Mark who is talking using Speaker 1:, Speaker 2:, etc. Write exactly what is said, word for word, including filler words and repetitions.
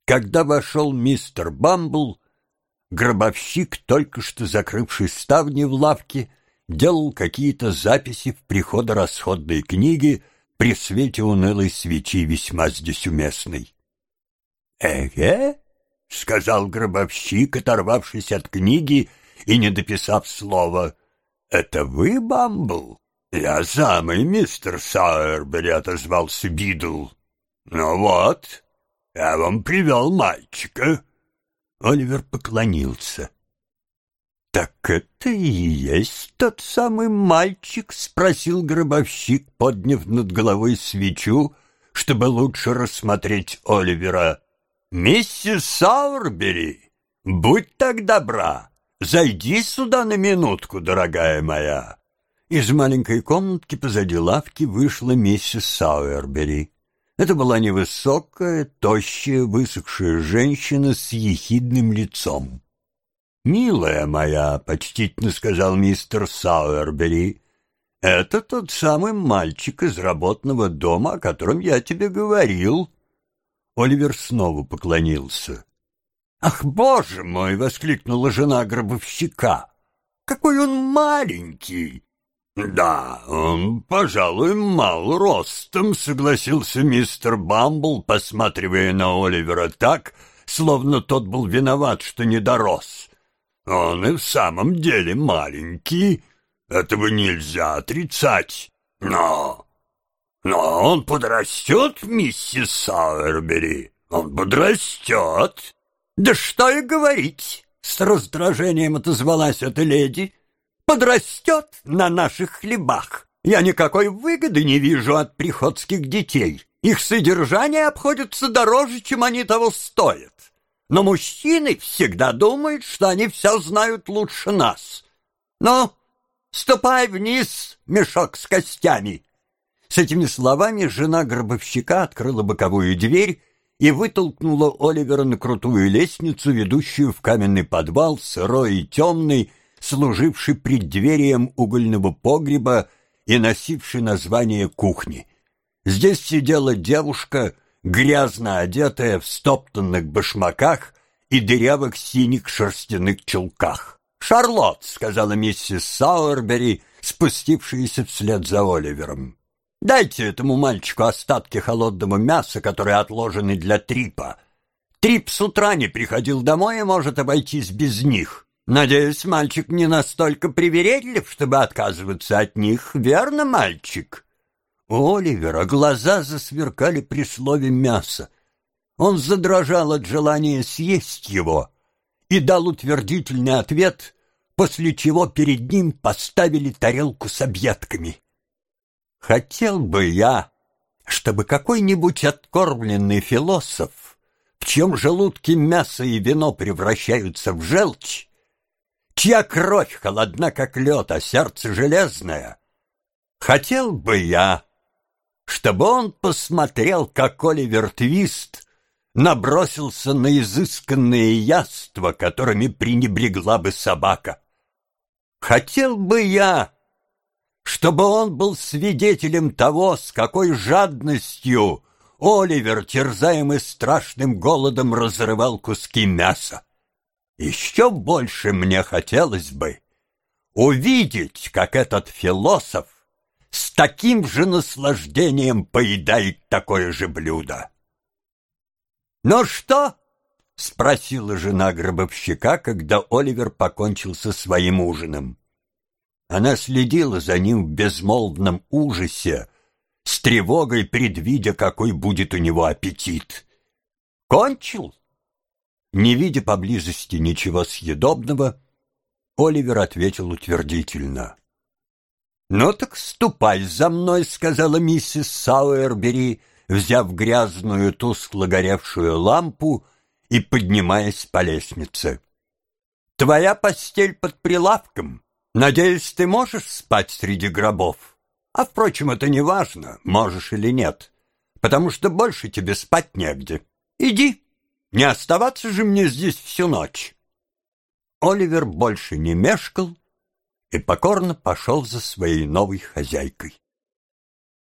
Speaker 1: Когда вошел мистер Бамбл, гробовщик, только что закрывший ставни в лавке, делал какие-то записи в приходо-расходной книге при свете унылой свечи, весьма здесь уместной. «Эге?» — сказал гробовщик, оторвавшись от книги и не дописав слова. «Это вы, Бамбл?» «Я самый, мистер Сауэрбери», — отозвался Бидл. «Ну вот, я вам привел мальчика». Оливер поклонился. «Так это и есть тот самый мальчик?» — спросил гробовщик, подняв над головой свечу, чтобы лучше рассмотреть Оливера. «Миссис Сауэрбери, будь так добра, зайди сюда на минутку, дорогая моя». Из маленькой комнатки позади лавки вышла миссис Сауэрбери. Это была невысокая, тощая, высохшая женщина с ехидным лицом. «Милая моя», — почтительно сказал мистер Сауэрбери, — «это тот самый мальчик из работного дома, о котором я тебе говорил». Оливер снова поклонился. «Ах, боже мой!» — воскликнула жена гробовщика. «Какой он маленький!» «Да, он, пожалуй, мал ростом», — согласился мистер Бамбл, посматривая на Оливера так, словно тот был виноват, что не дорос. «Он и в самом деле маленький, этого нельзя отрицать. Но... но он подрастет, миссис Сауэрбери, он подрастет». «Да что и говорить!» — с раздражением отозвалась эта леди. «Подрастет на наших хлебах. Я никакой выгоды не вижу от приходских детей. Их содержание обходится дороже, чем они того стоят. Но мужчины всегда думают, что они все знают лучше нас. Ну, ступай вниз, мешок с костями». С этими словами жена гробовщика открыла боковую дверь и вытолкнула Оливера на крутую лестницу, ведущую в каменный подвал, сырой и темный, служивший преддверием угольного погреба и носивший название кухни. Здесь сидела девушка, грязно одетая в стоптанных башмаках и дырявых синих шерстяных чулках. «Шарлотт», — сказала миссис Сауэрбери, спустившаяся вслед за Оливером, — «дайте этому мальчику остатки холодного мяса, которые отложены для Трипа. Трип с утра не приходил домой и может обойтись без них. Надеюсь, мальчик не настолько привередлив, чтобы отказываться от них, верно, мальчик?» У Оливера глаза засверкали при слове «мясо». Он задрожал от желания съесть его и дал утвердительный ответ, после чего перед ним поставили тарелку с объедками. «Хотел бы я, чтобы какой-нибудь откормленный философ, в чьем желудке мясо и вино превращаются в желчь, чья кровь холодна, как лед, а сердце железное, хотел бы я, чтобы он посмотрел, как Оливер Твист набросился на изысканные яства, которыми пренебрегла бы собака. Хотел бы я, чтобы он был свидетелем того, с какой жадностью Оливер, терзаемый страшным голодом, разрывал куски мяса. Еще больше мне хотелось бы увидеть, как этот философ с таким же наслаждением поедает такое же блюдо. «Ну что?» — спросила жена гробовщика, когда Оливер покончил со своим ужином. Она следила за ним в безмолвном ужасе, с тревогой предвидя, какой будет у него аппетит. «Кончил?» Не видя поблизости ничего съедобного, Оливер ответил утвердительно. «Ну так ступай за мной», — сказала миссис Сауэрбери, взяв грязную тускло горевшую лампу и поднимаясь по лестнице. «Твоя постель под прилавком. Надеюсь, ты можешь спать среди гробов? А, впрочем, это не важно, можешь или нет, потому что больше тебе спать негде. Иди, не оставаться же мне здесь всю ночь». Оливер больше не мешкал и покорно пошел за своей новой хозяйкой.